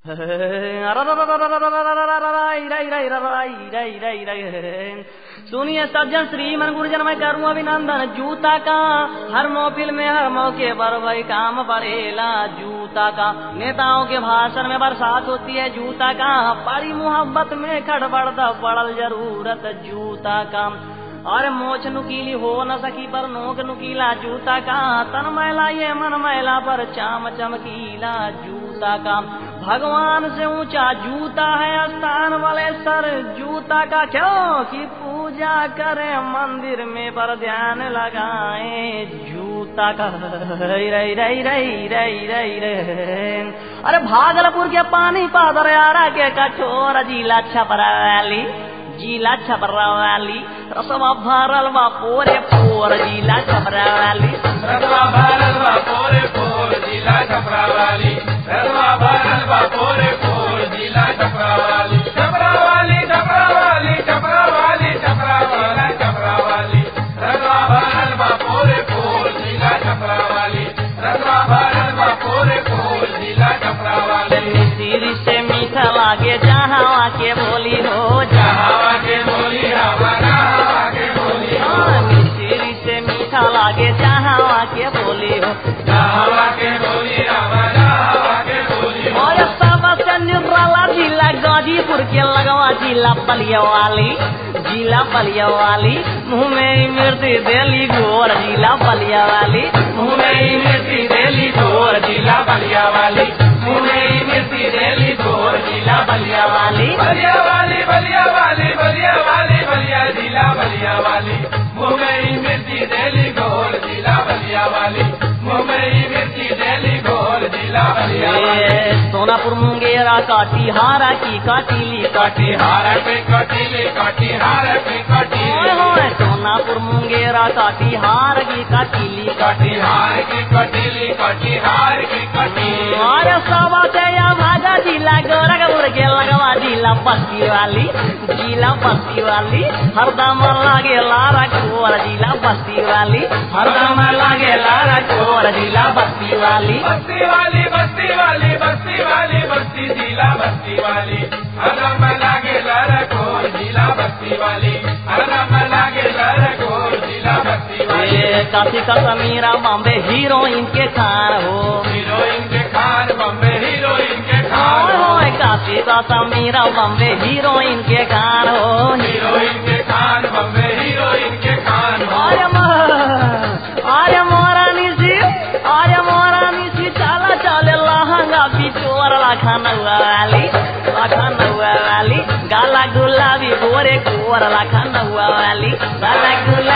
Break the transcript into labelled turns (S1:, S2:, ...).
S1: सुनिए सज्जन श्रीमन गुरुजन, मैं करूँ अभिनंदन जूता का। हर महफिल में हर मौके पर वही काम पड़ेला जूता का। नेताओं के भाषण में बरसात होती है जूता का। बड़ी मोहब्बत में खड़बड़ता पड़ल जरूरत जूता का। और मोछ नुकीली हो न सकी पर नोक नुकीला जूता का। तन मैला ये मन मैला पर चाम चमकीला जूता का। भगवान से ऊंचा जूता है स्थान वाले सर जूता का। क्यों कि पूजा करे मंदिर में पर ध्यान लगाए जूता का। रई रई रई रई रई रई रई। अरे भागलपुर के पानी पादर यारा के कठोर जिला छपराली जिला छपरावाली। रसवा भरल बा पोरे पोर जिला छपरावाली।
S2: रसवा भरल बा पोरे पोर जिला छपरावाली। रसवा भरल बा पोरे पोर जिला छपरावाली। छपरावाली छपरावाली छपरावाली छपरावाली छपरावाली। रसवा भरल बा पोरे पोर जिला छपरावाली। रसवा भरल बा पोरे पोर जिला छपरावाली।
S1: मिश्री से मीठा लागे जहाँ के बोली हो
S2: जहाँ के बोली हमारा के बोली हो।
S1: मिश्री से मीठा लागे जहाँ के बोली हो
S2: जहाँ के बोली हमारा के बोली हो।
S1: और सबसे निराला जिला गाजीपुर के लगवा जिला बलिया वाली जिला बलिया वाली। मुँह में मिर्ची देली गोर जिला बलिया वाली।
S2: मुँह में मिर्ची देली गोर जिला बलिया वाली। मुँह में मिर्ची देली गोर जिला बलिया वाली। बलिया वाली बलिया वाली बलिया वाली बलिया जिला बलिया वाली। मुँह में मिर्ची देली गोर जिला बलिया वाली। मुँह में मिर्ची देली गोर जिला बलिया वाली।
S1: सोनापुर मुंगेरा काटीहारा की काटीली
S2: काटीहार पे काटीली काटीहार पे काटीली।
S1: सोनापुर मुंगेरा काटीहार की काटीली
S2: काटीहार की काटीली काटीहार की काटीली।
S1: और सवा से या भाजा जिला गोरखपुर के लगवा जिला बस्ती वाली जिला बस्ती वाली। हरदम लागे लारा कोर जिला बस्ती वाली।
S2: हरदम लागे लारा कोर जिला बस्ती वाली। बस्ती वाली बस्ती वाली बस्ती वाली बस्ती जिला बस्ती वाली। हरदम लागे लारा कोर जिला बस्ती वाली। हरदम लागे लारा कोर जिला बस्ती वाली।
S1: काफी का समीरा बॉम्बे हीरोइन के खान हो।
S2: हीरोइन के खान बॉम्बे हीरोइन के खान हो।
S1: काफी का समीरा बॉम्बे हीरोइन के खान हो।
S2: हीरोइन के खान बॉम्बे हीरोइन के खान हो।
S1: आर्य मोरा निशी चाला चाले लहंगा बिचोर लखनऊआ वाली। गाला गुलाबी गोरे कोर लखनऊआ वाली। गाला गुलाबी